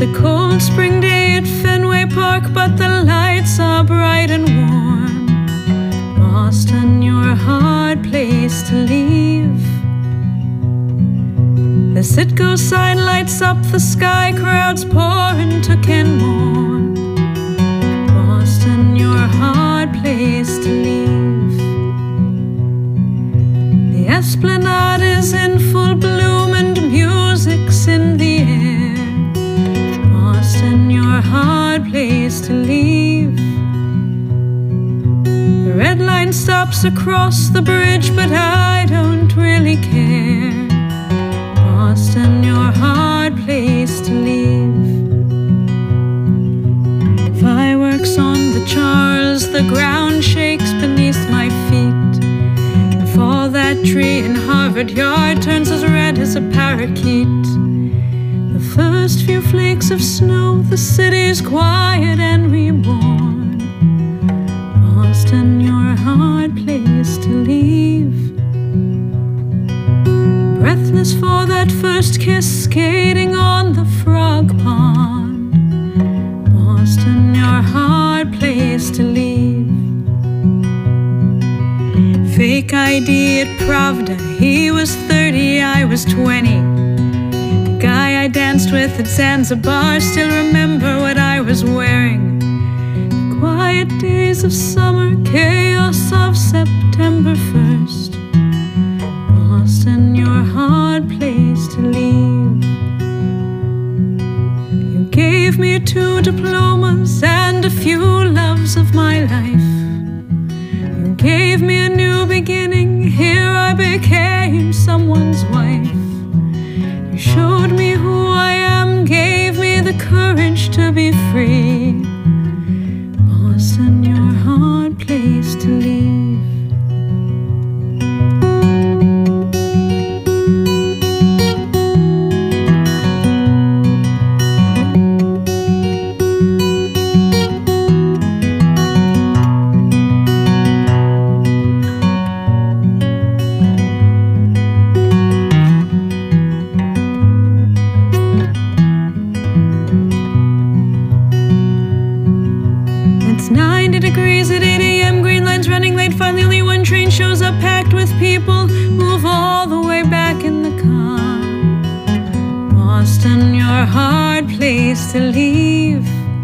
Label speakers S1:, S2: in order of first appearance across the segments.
S1: a cold spring day at Fenway Park, but the lights are bright and warm. Boston, you're a hard place to leave. The Citgo sign lights up the sky, crowds pour into Kenmore. Boston, you're a hard place to leave. The Esplanade is in full bloom and music's in the air. Boston, you're a hard place to leave. The red line stops across the bridge, but I don't really care. Boston, you're a hard place to leave. Fireworks on the Charles, the ground shakes beneath my feet. If all that tree in Harvard Yard turns as red as a parakeet, the first few flakes of snow, the city's quiet and reborn. Boston, you're a hard place to leave. Breathless for that first kiss, skating on the frog pond. Boston, you're a hard place to leave. Fake ID at Pravda, he was 30, I was 20. The guy I danced with at Zanzibar, still remember what I was wearing. The quiet days of summer, chaos of September 1st. Boston, you're a hard place to leave. You gave me 2 diplomas and a few loves of my life. You gave me a new beginning, here I became someone's wife. You showed me who I am, gave me the courage to be free. Boston, you're a hard place to leave. It's 90 degrees at 8 a.m., green line's running late. Finally only one train shows up, packed with people. Move all the way back in the car. Boston, you're a hard place to leave.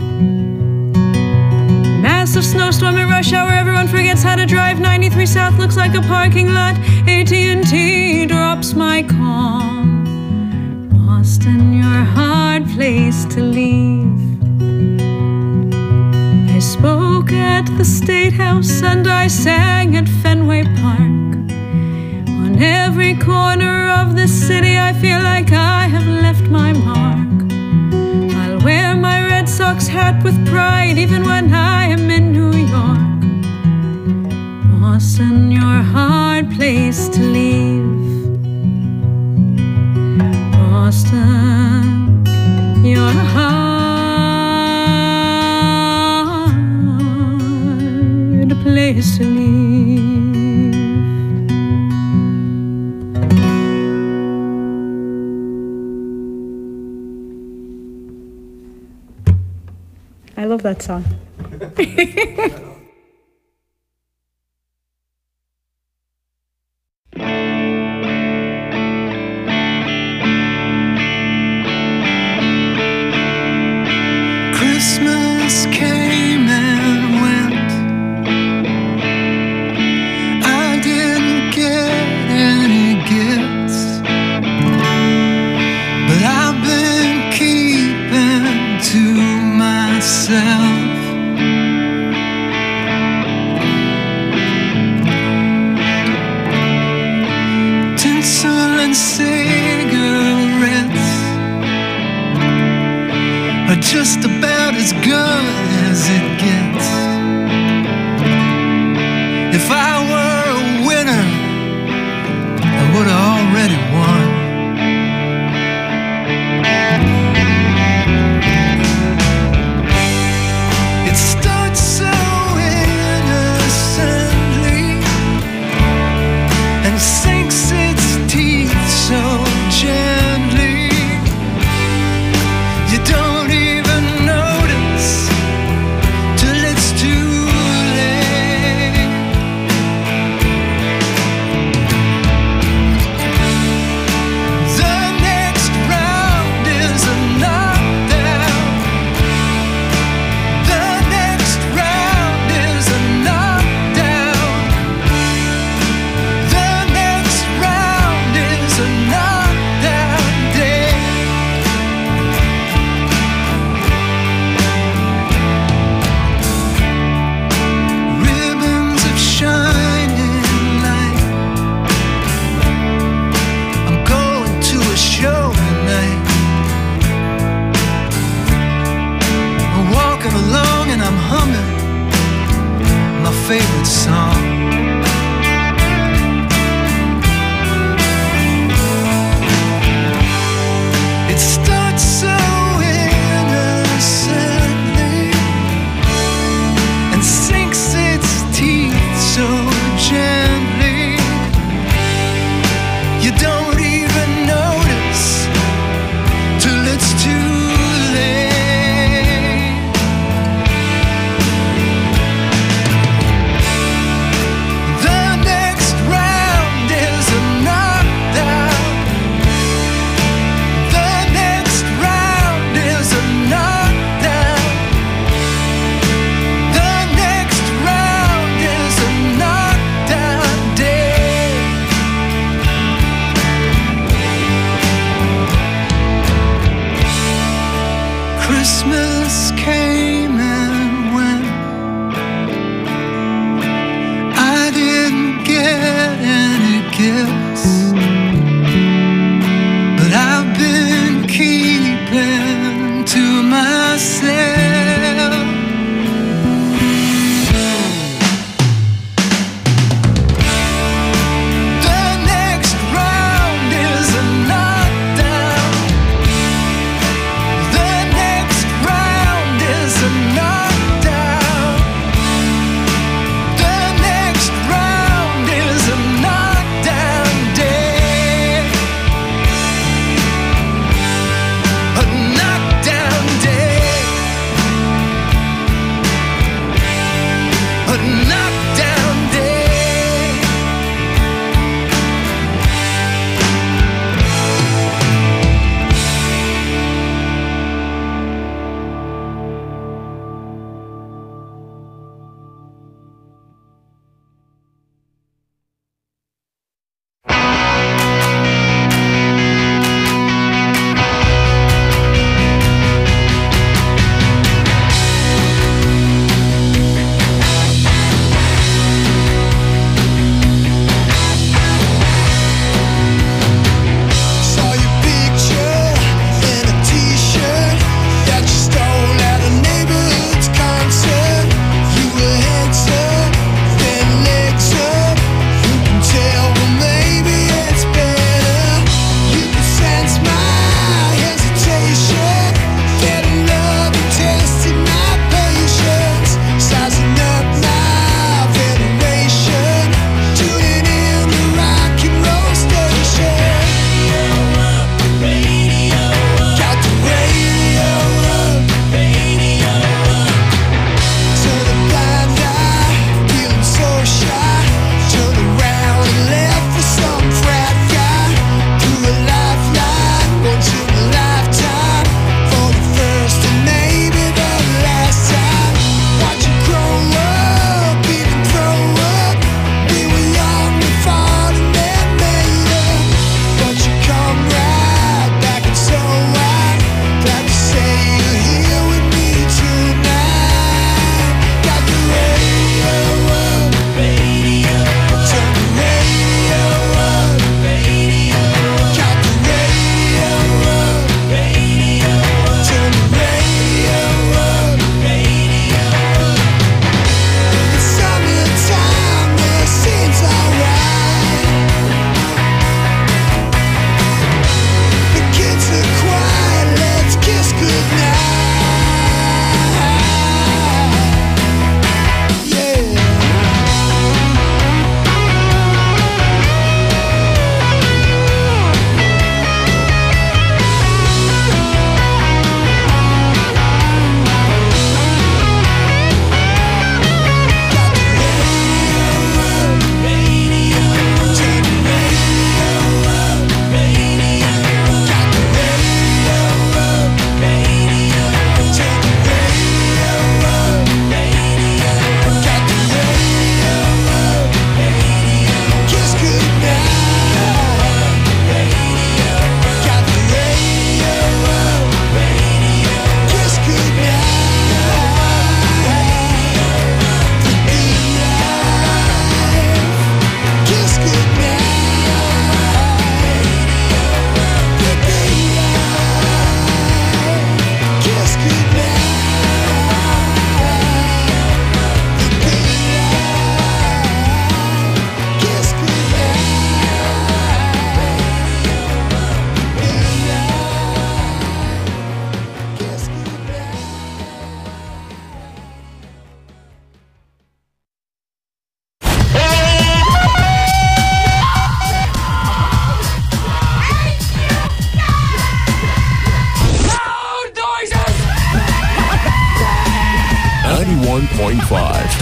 S1: Massive snowstorm at rush hour, everyone forgets how to drive. 93 South looks like a parking lot. AT&T drops my call. Boston, you're a hard place to leave. I spoke at the State House and I sang at Fenway Park. On every corner of the city I feel like I have left my mark. I'll wear my Red Sox hat with pride even when I am in New York. Boston, you're a hard place to leave. Boston, you're a hard place to leave. I love that song.
S2: Christmas came and went. I didn't get any gifts, but I've been keeping to myself. Tinsel and cigarettes are just about as good as it gets. If I were a winner, I would have already won. It starts so innocently and sinks its teeth so gently. You don't favorite song. It starts so innocently and sinks its teeth so gently. You don't even notice till it's too late.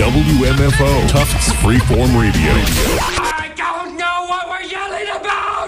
S3: WMFO, Tufts Freeform Radio.
S4: I don't know what we're yelling about!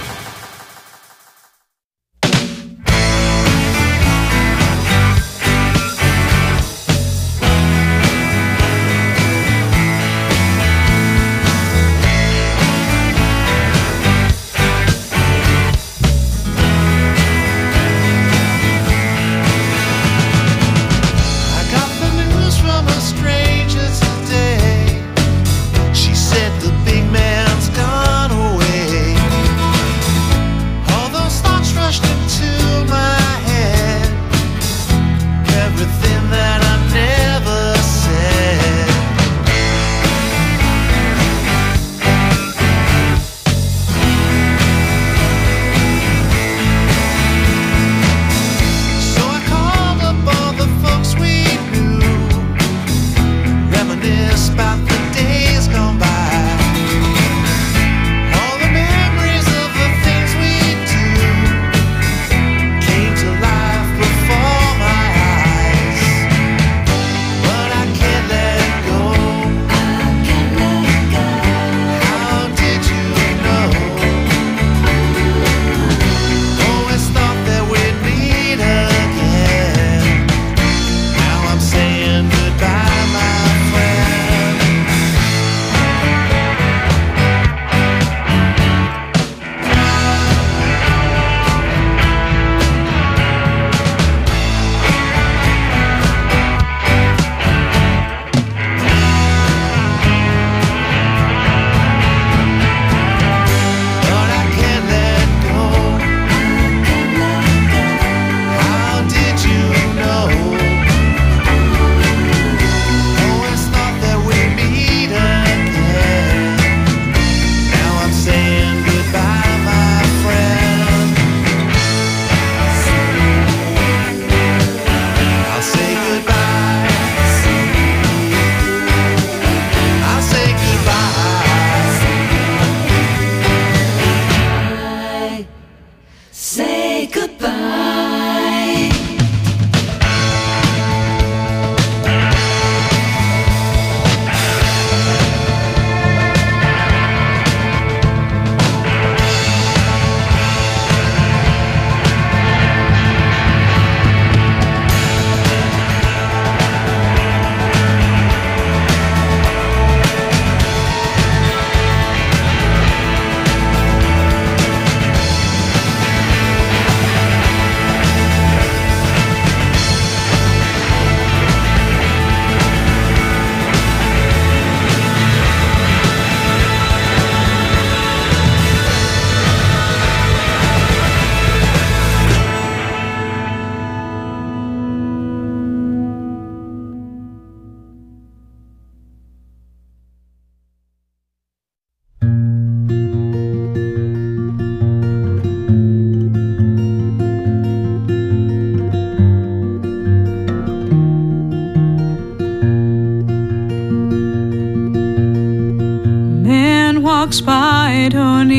S1: Walks by, don't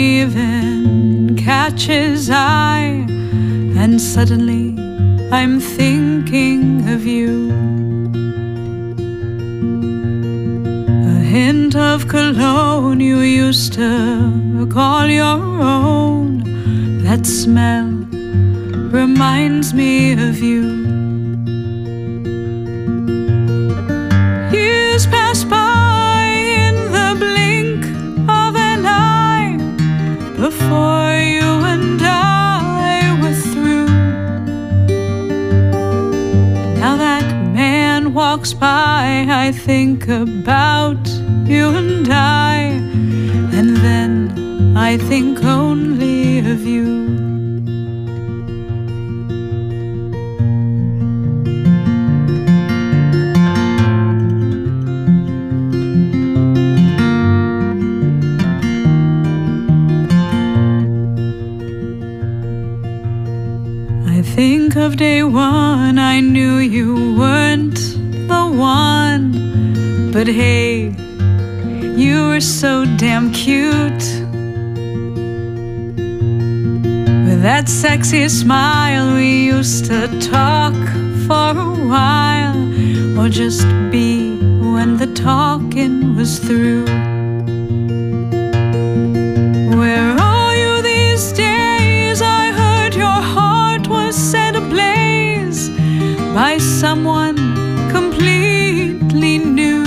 S1: even catch his eye, and suddenly I'm thinking of you. A hint of cologne you used to call your own, that smell reminds me of you. Years pass by in the blink of an eye before you and I were through. Now that man walks by, I think about you and I, and then I think only of you. Think of day one, I knew you weren't the one, but hey, you were so damn cute. With that sexy smile, we used to talk for a while, or just be when the talking was through. Where are you these days? I heard your heart was set ablaze by someone completely new.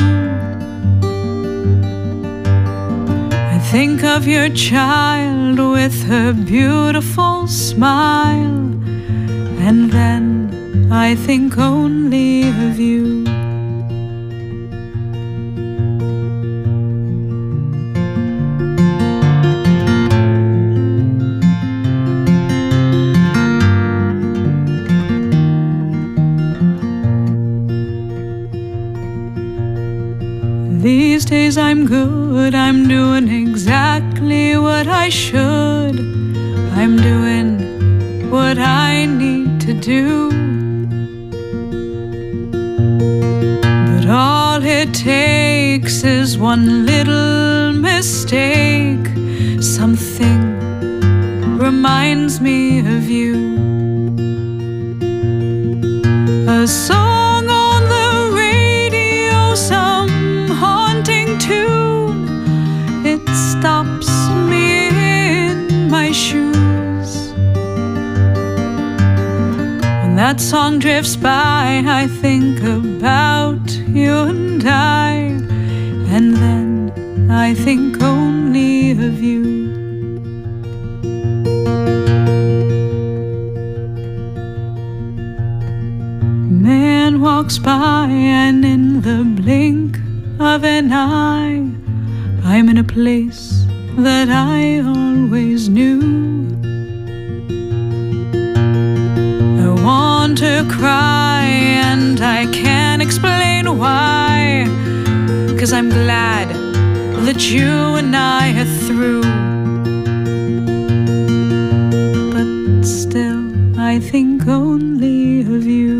S1: I think of your child with her beautiful smile, and then I think only of you. These days I'm good, I'm doing exactly what I should. I'm doing what I need to do. But all it takes is one little mistake. Something reminds me of you. A song on the radio, some haunting tune. It stops me in my shoes. When that song drifts by, I think about you and I, and then I think only of you. Man walks by, and in the blink of an eye, I'm in a place that I always knew. I want to cry, and I can't explain why, 'cause I'm glad that you and I are through. But still, I think only of you.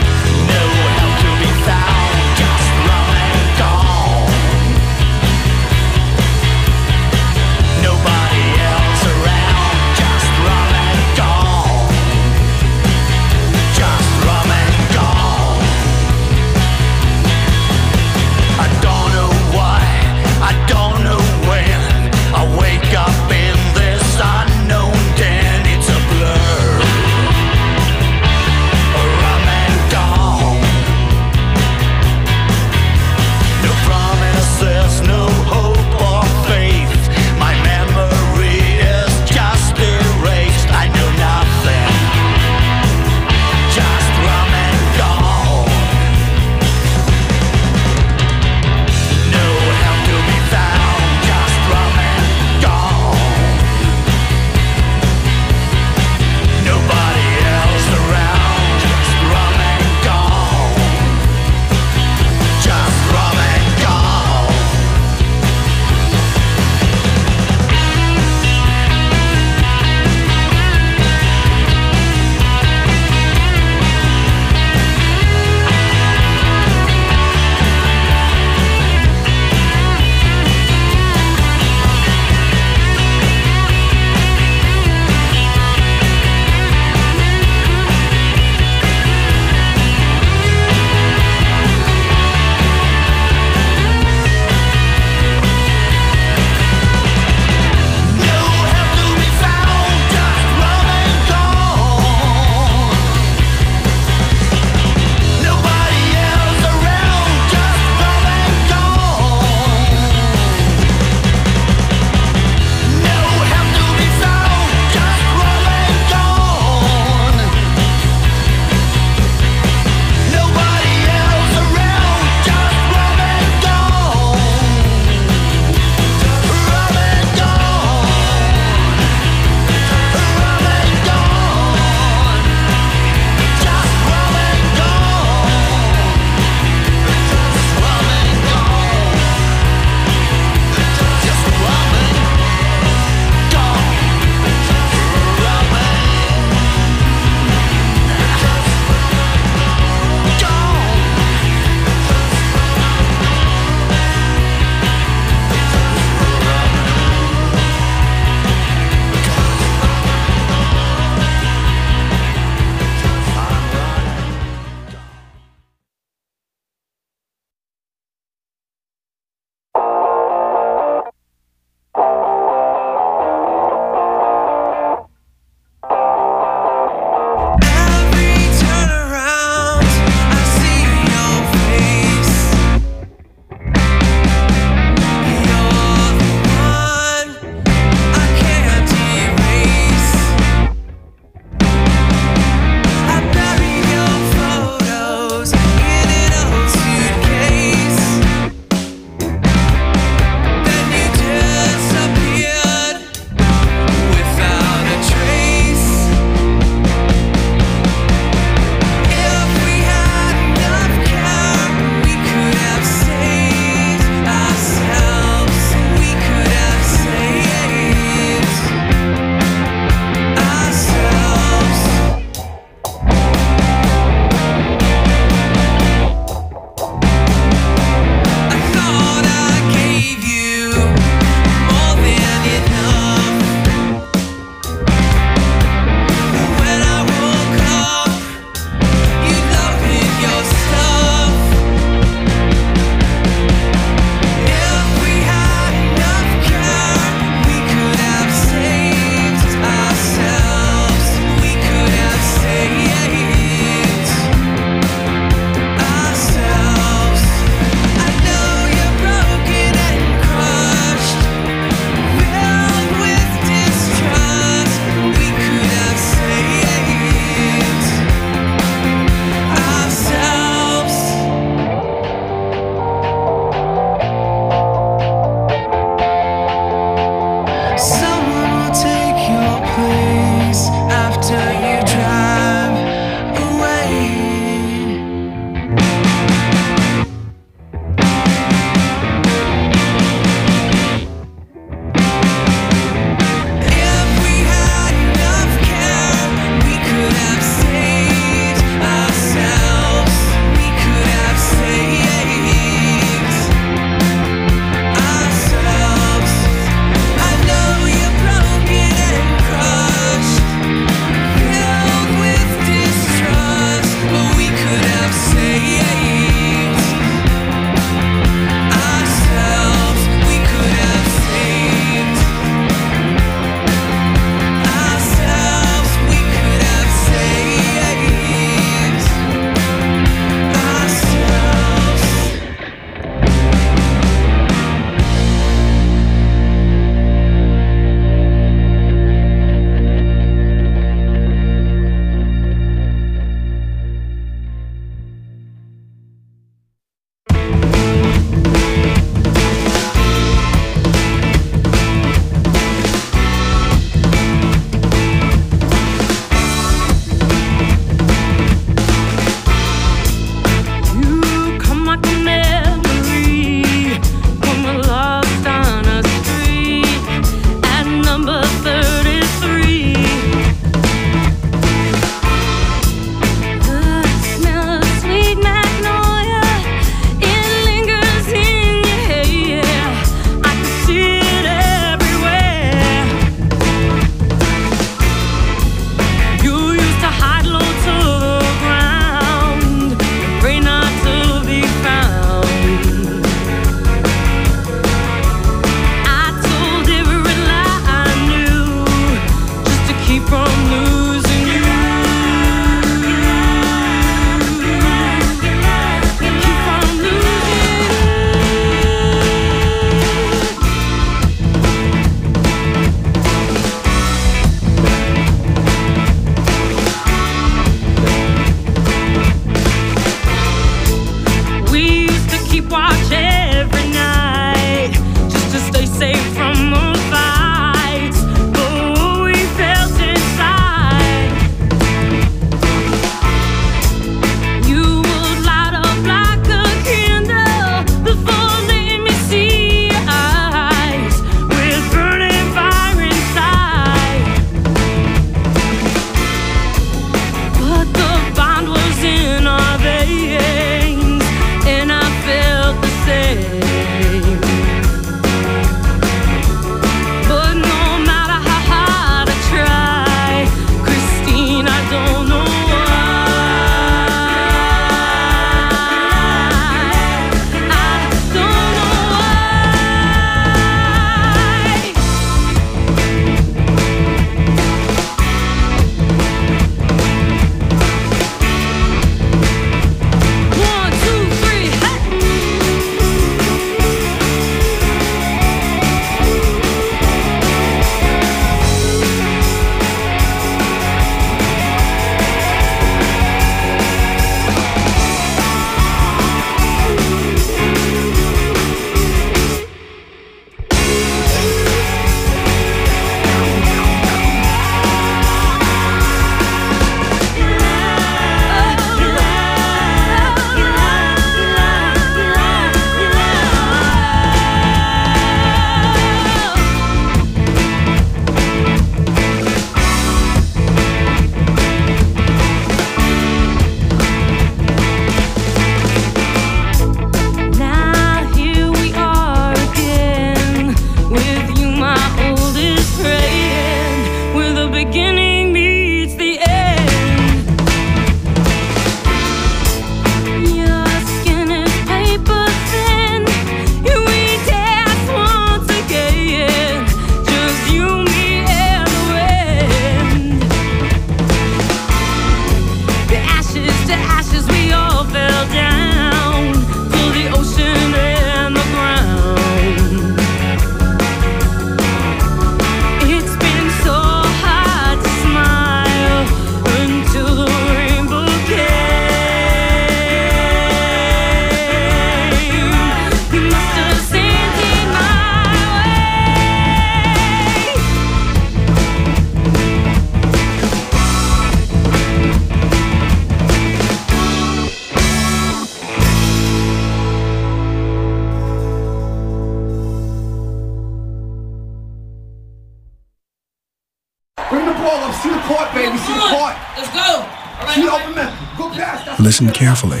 S2: Bring the ball up. See the court, baby. See the court.
S4: Let's go.
S2: See the open man. Go past.
S5: Listen carefully.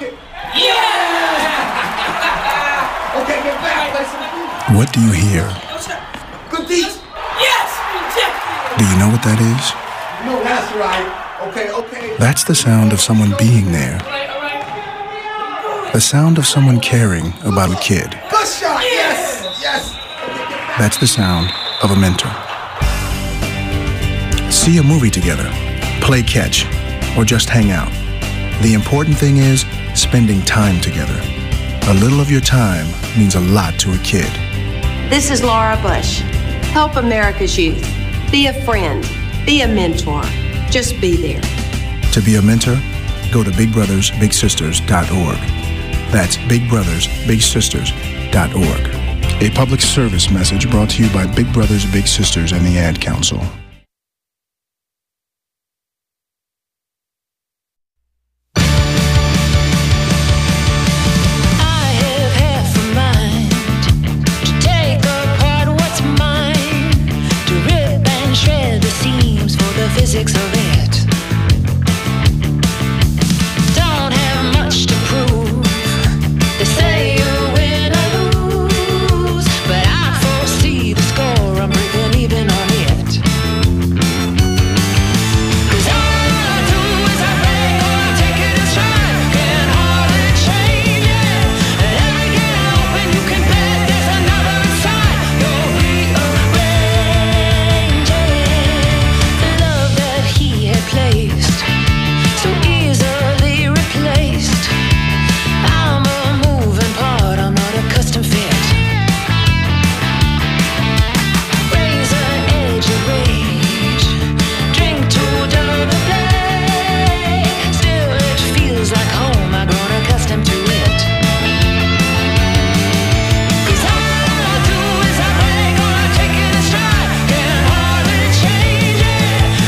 S2: Yeah! Okay, get back.
S5: What do you hear?
S2: Good deed.
S4: Yes!
S5: Do you know what that is?
S2: No, that's right. Okay.
S5: That's the sound of someone being there. The sound of someone caring about a kid.
S2: Good shot. Yes.
S5: That's the sound of a mentor. See a movie together, play catch, or just hang out. The important thing is spending time together. A little of your time means a lot to a kid.
S6: This is Laura Bush. Help America's youth. Be a friend. Be a mentor. Just be there.
S5: To be a mentor, go to bigbrothersbigsisters.org. That's bigbrothersbigsisters.org. A public service message brought to you by Big Brothers Big Sisters and the Ad Council.
S7: Physics of it. Don't have much to prove. They say you win or lose, but I foresee the score. I'm breaking even on it. 'Cause all I do is I play, or I take it as stride. Can hardly change it. And every game open, you can bet there's another inside. You'll rearrange it. He had placed so easily replaced. I'm a moving part, I'm not a custom fit. Razor edge of rage, drink to dull the play. Still it feels like home, I've grown accustomed to it. 'Cause all I do is I break, or I take it in stride. Can hardly change it.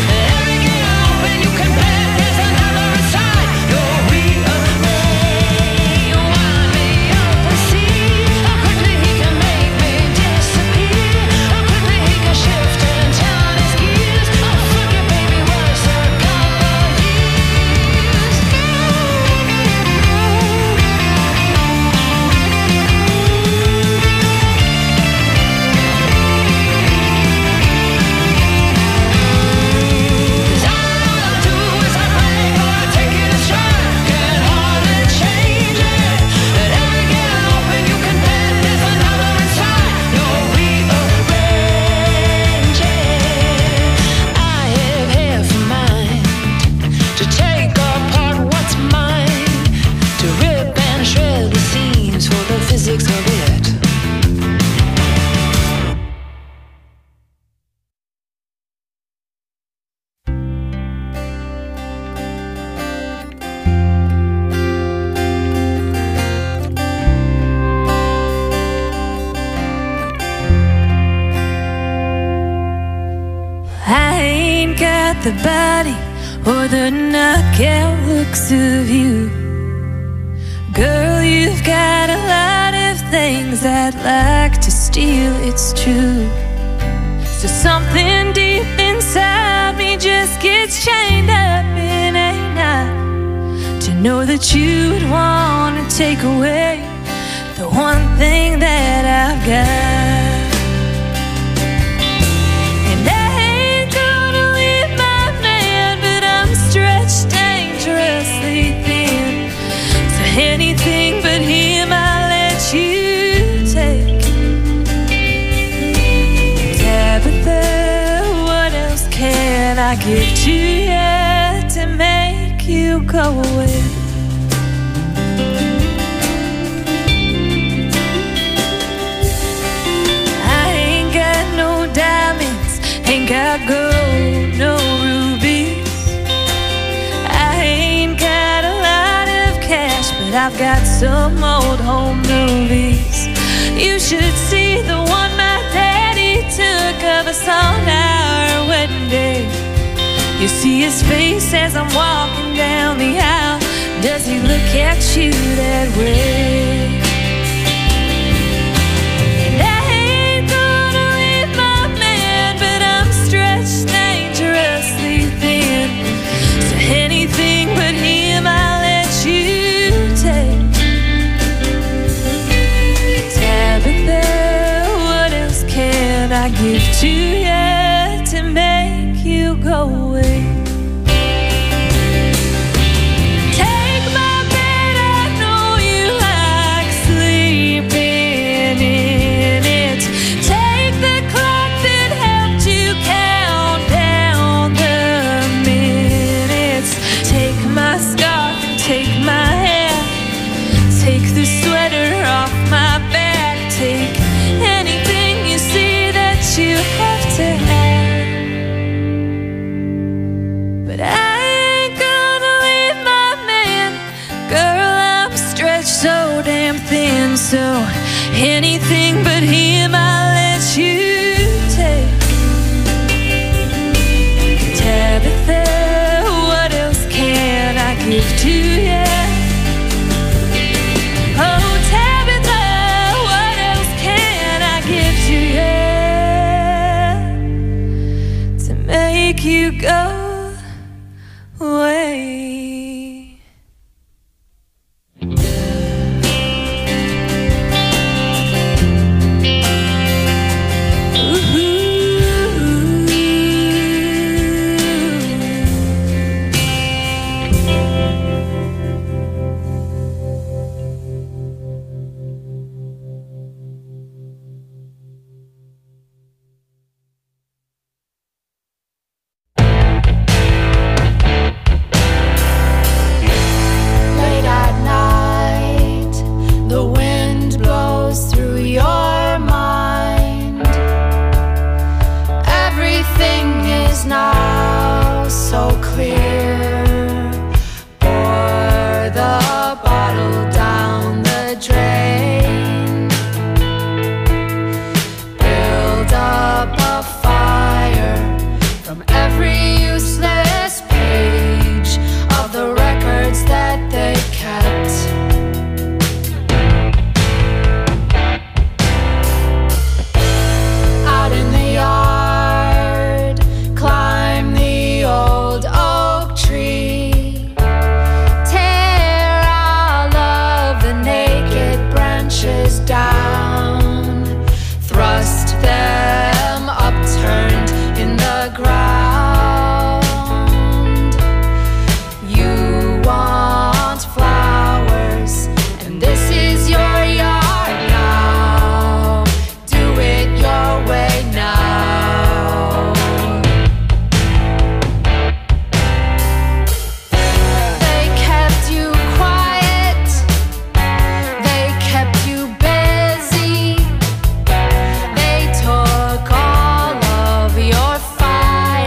S7: The body or the knockout looks of you. Girl, you've got a lot of things I'd like to steal, it's true. So something deep inside me just gets chained up in a knot. To know that you would want to take away the one thing that I've got. Anything but him I'll let you take. Tabitha, what else can I give to you to make you go away? I ain't got no diamonds, ain't got gold, no rubies. I ain't got a lot of cash, but I've got some old home movies. You should see the one my daddy took of us on our wedding day. You see his face as I'm walking down the aisle. Does he look at you that way? And I ain't gonna leave my man, but I'm stretched thin so anything but him I'll let you take. Tabitha, what else can I give to you? Oh, Tabitha, what else can I give to you to make you go away?
S8: Fire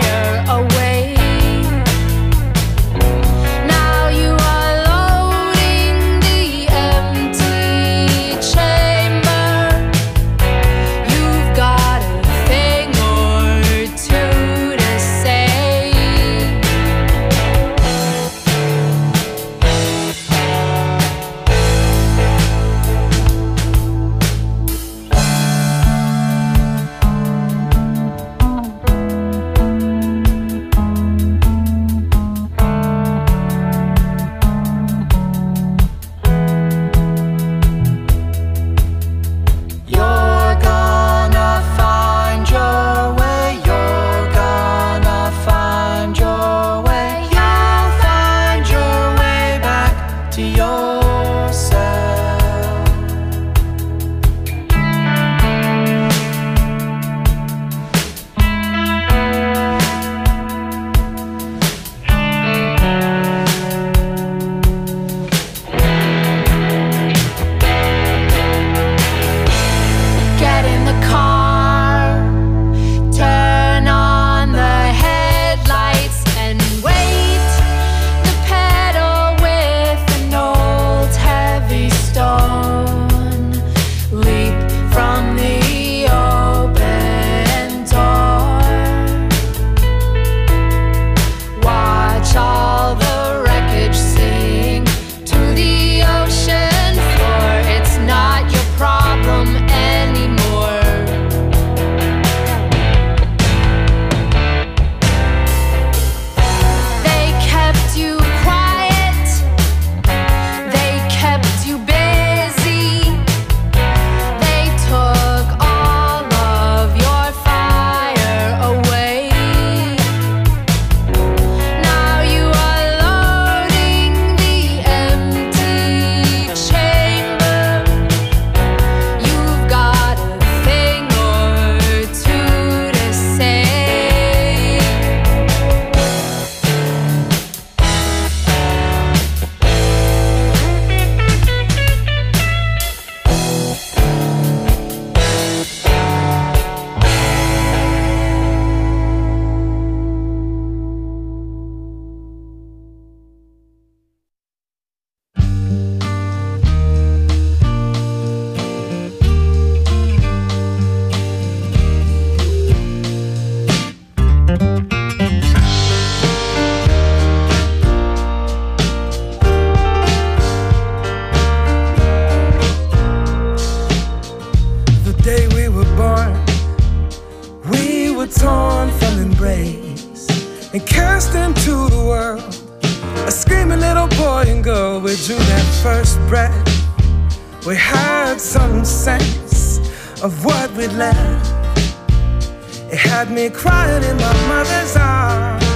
S8: and cast into the world. A screaming little boy and girl, we drew that first breath. We had some sense of what we'd left. It had me crying in my mother's arms.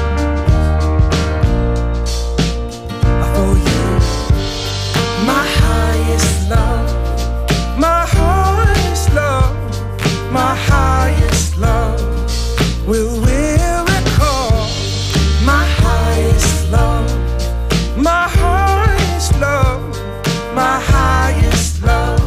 S8: For you, my highest love, my highest love, my highest love. Will recall my highest love, my highest love, my highest love.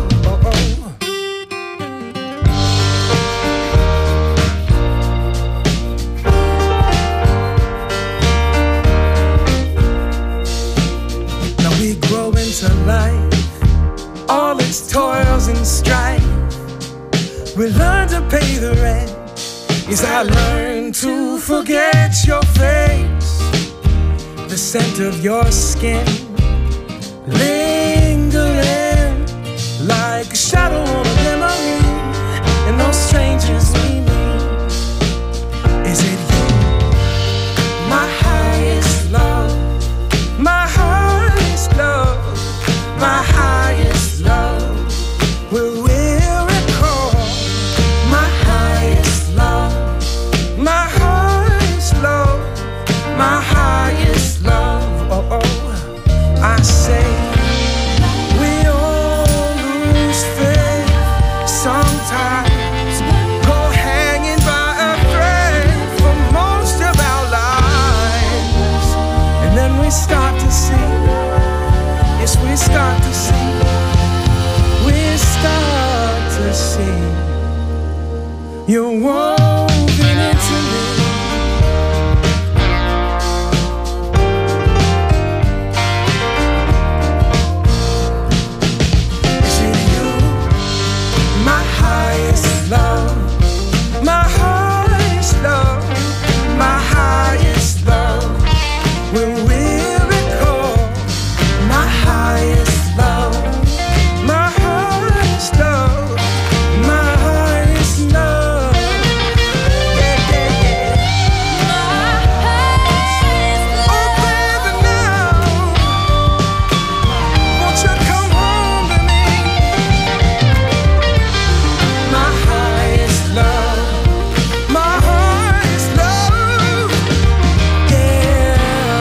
S8: Now we grow into life, all its toils and strife. We learn to pay the rent. Yes, I learned to forget your face, the scent of your skin, lingering like a shadow on a memory, and those strangers we meet. Is it you, my highest love, my highest love, my highest love? Will we recall my highest love, my highest love, my highest love? Oh, oh, I say we all lose faith sometimes, go hanging by a thread for most of our lives, and then we start to see, yes, we start to see, we start to see you're woven into me. Is it you, my highest love, my highest love, my highest love? Will we recall my highest love, my highest love, my highest love? Yeah, yeah, yeah. Oh, baby, now, won't you come home to me? My highest love, my highest love, yeah.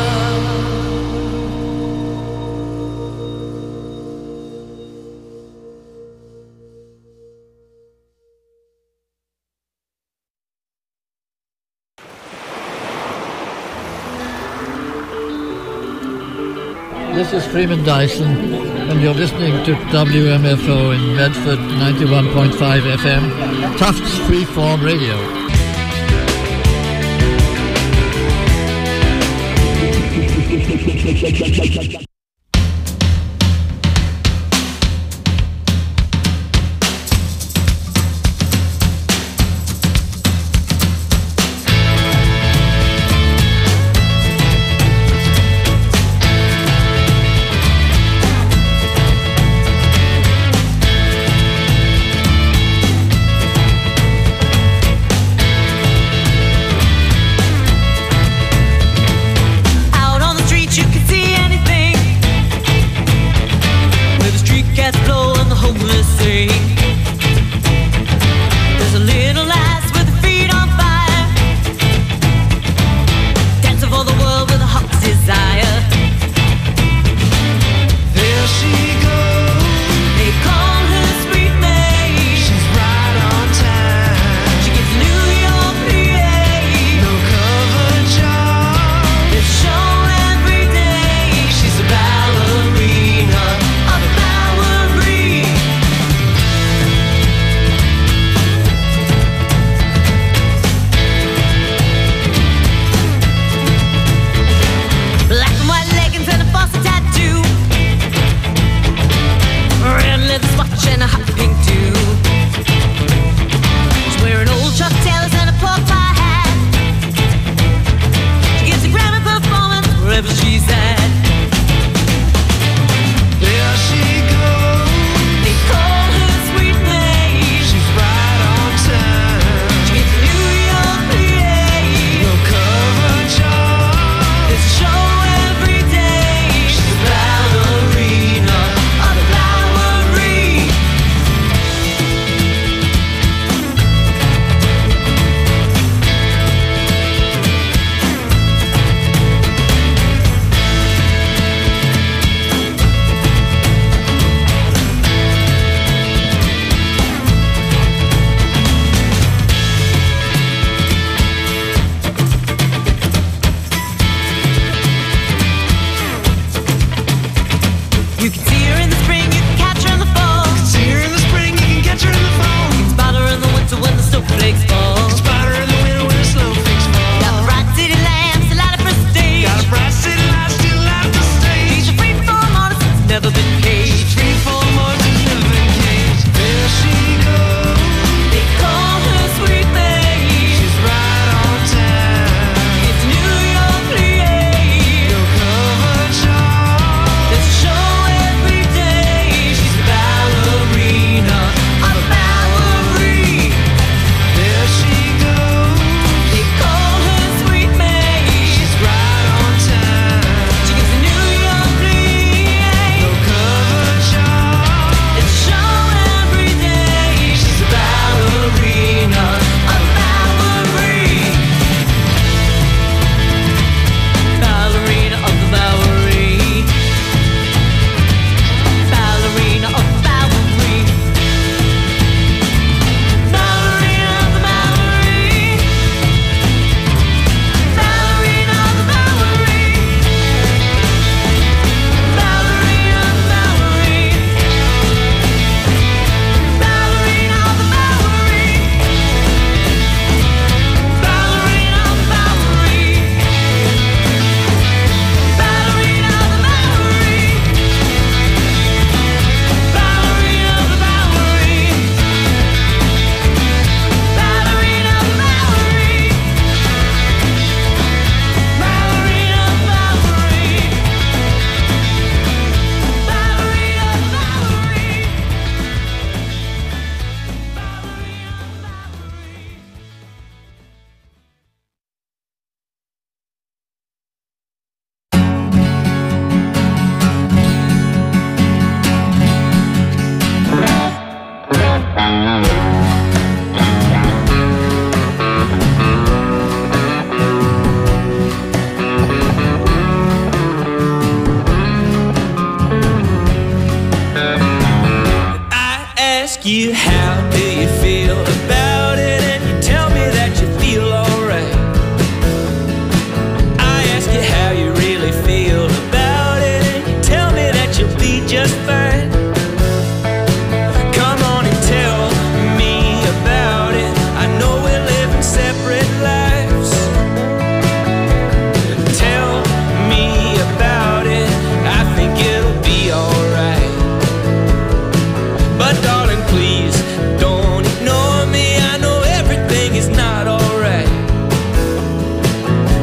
S9: This is Freeman Dyson, and you're listening to WMFO in Medford, 91.5 FM, Tufts Freeform Radio.
S7: Out on the street you can see anything.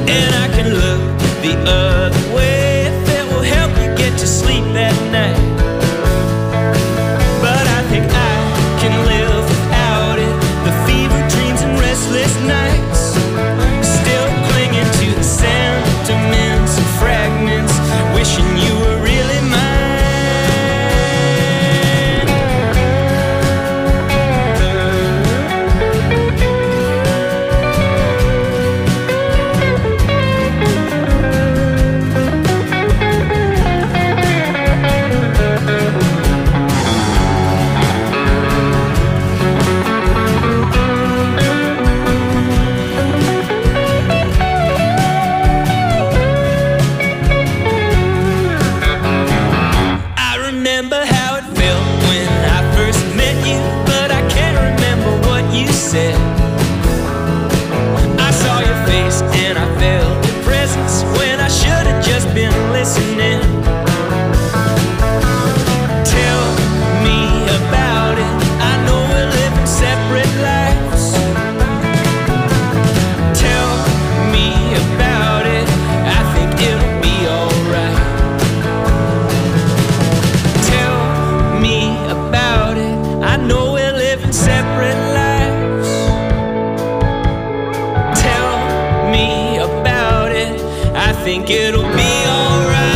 S10: And I can look the other way if it will help you get to sleep that night. But I think I can live without it. The fever dreams and restless nights, still clinging to the sentiments and fragments, wishing you were really mine. I saw your face and I felt your presence when I should have just been listening. Tell me about it. I know we're living separate lives. Tell me about it. I think it'll be alright. Tell me about it. I know we're living separate lives. I think it'll be alright.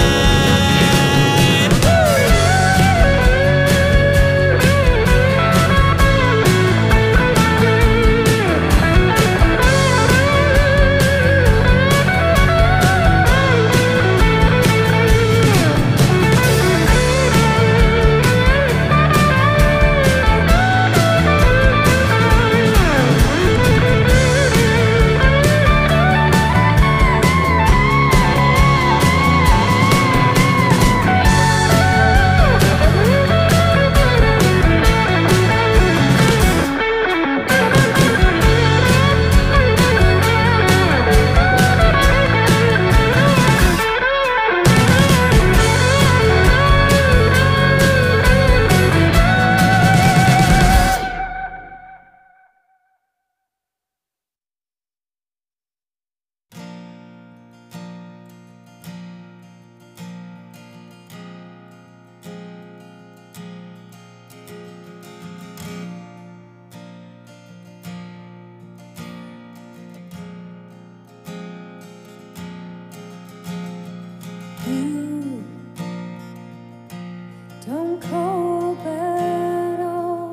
S7: Don't cope at all.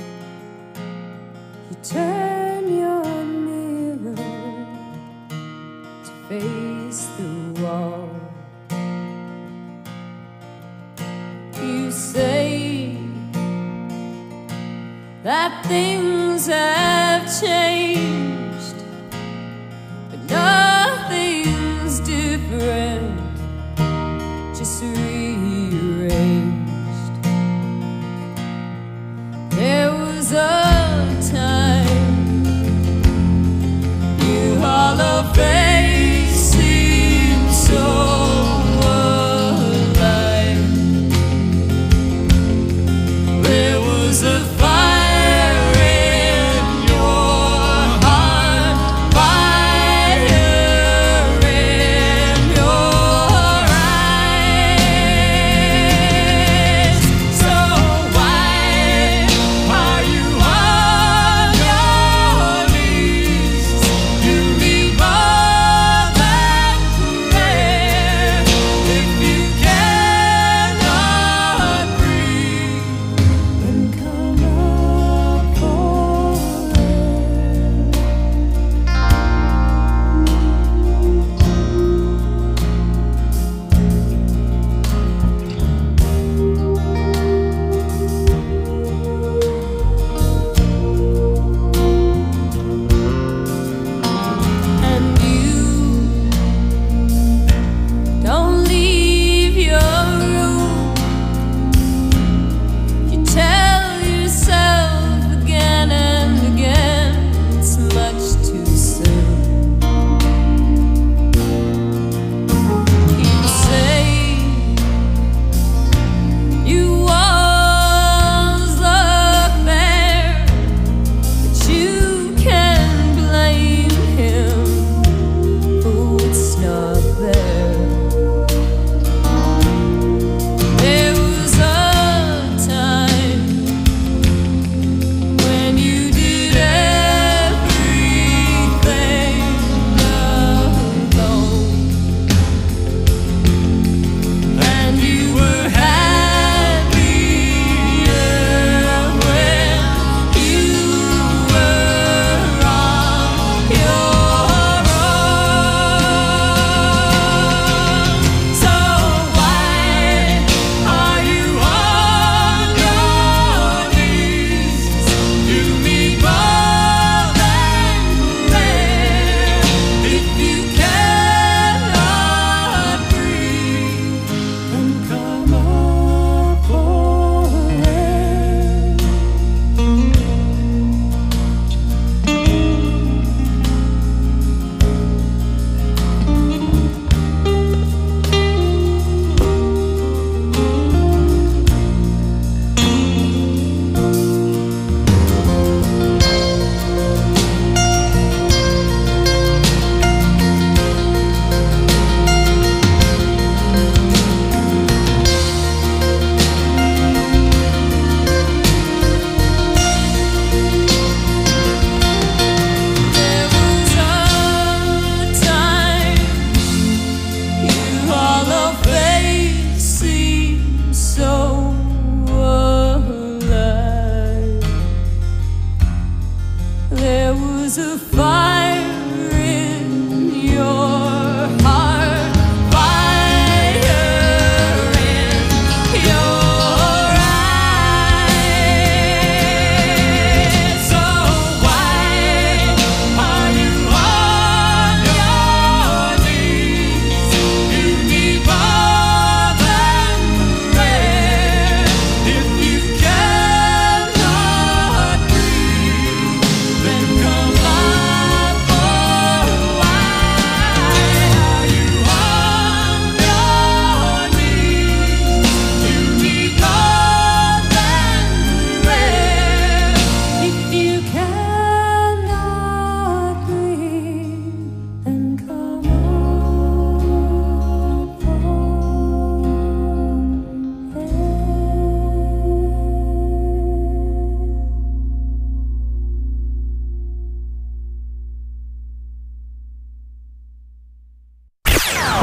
S7: You turn your mirror to face the wall. You say that things have changed, but nothing's different, just rearranged. There was a time you hollow face seemed so alive. There was a fire in your heart, fire in your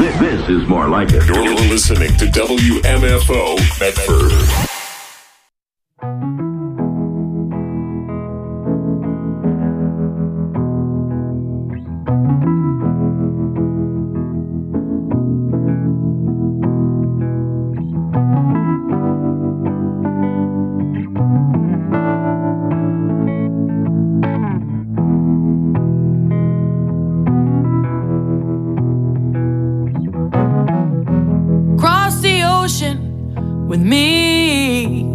S3: This is more like it.
S11: You're listening to WMFO Medford.
S7: With me,